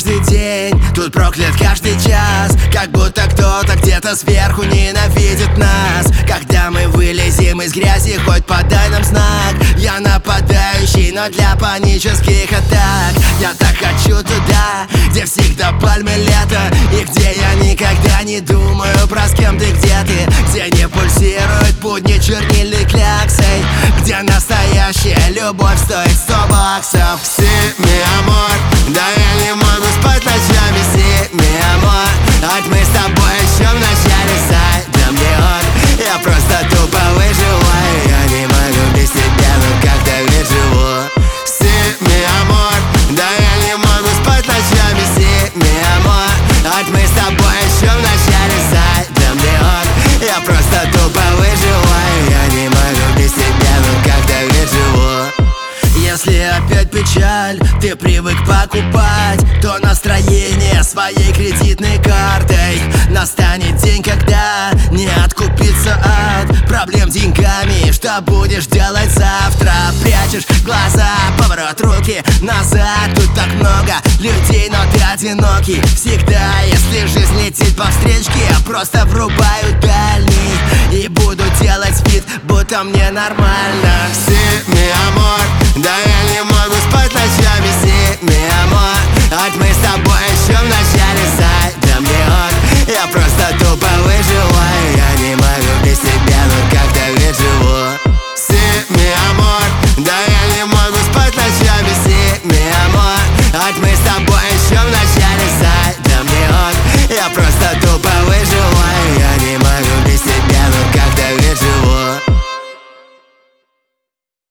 каждый день, тут проклят каждый час. Как будто кто-то где-то сверху ненавидит нас. Когда мы вылезем из грязи, хоть подай нам знак. Я нападающий, но для панических атак. Я так хочу туда, где всегда пальмы лето, и где я никогда не думаю про с кем ты, где ты. Где не пульсирует будни чернильной кляксой, где настоящая любовь стоит 100 баксов. Si, mi amor, да я не могу спать ночами. Si, mi amor, хоть мы с тобой еще в начале сойдем Диор. Я просто тупо выживаю, я не могу без тебя, но как-то ведь живу. Si, mi amor, да я не могу спать ночами. Si, mi amor, хоть мы с тобой еще в начале сойдем Диор. Я просто тупо выживаю, я не могу без тебя, но как-то ведь живу. Если опять печаль, ты привык покупать то настроение своей кредитной картой. Настанет день, когда не откупиться от проблем деньгами. Что будешь делать завтра? Прячешь глаза, поворот руки назад. Тут так много людей, но ты одинокий. Всегда, если жизнь летит по встречке, я просто врубаю дальний и буду делать вид, будто мне нормально. Si, mi amor, да я не могу спать ночами. Si, mi amor, хоть мы с тобой еще в начале сойдем Диор. Я просто тупо выживаю, я не могу